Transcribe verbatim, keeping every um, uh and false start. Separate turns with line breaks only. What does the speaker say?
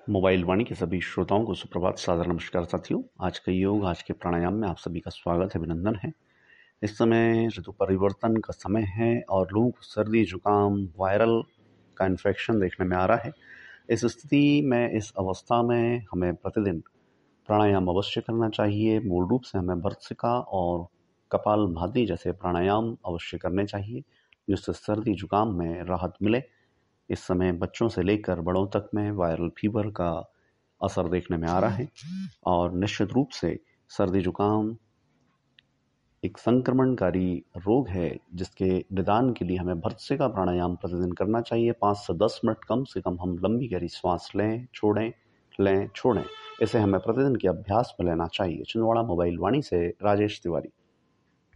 Mobile वाणी के सभी श्रोताओं को सुप्रभात, सादर नमस्कार साथियों। आज का योग, आज के प्राणायाम में आप सभी का स्वागत है, अभिनंदन है। इस समय ऋतु परिवर्तन का समय है और लोगों को सर्दी, जुकाम, वायरल का इन्फेक्शन देखने में आ रहा है। इस स्थिति में, इस अवस्था में हमें प्रतिदिन प्राणायाम अवश्य करना चाहिए। मूल रूप से हमें भर्त्सिका और कपालभाति जैसे प्राणायाम अवश्य करने चाहिए, जिससे सर्दी जुकाम में राहत मिले। इस समय बच्चों से लेकर बड़ों तक में वायरल फीवर का असर देखने में आ रहा है और निश्चित रूप से सर्दी जुकाम एक संक्रमणकारी रोग है, जिसके निदान के लिए हमें भर्त्सिका प्राणायाम प्रतिदिन करना चाहिए। पाँच से दस मिनट कम से कम हम लंबी गहरी श्वास लें, छोड़ें, लें, छोड़ें। इसे हमें प्रतिदिन के अभ्यास में लेना चाहिए। छिंदवाड़ा मोबाइल वाणी से राजेश तिवारी।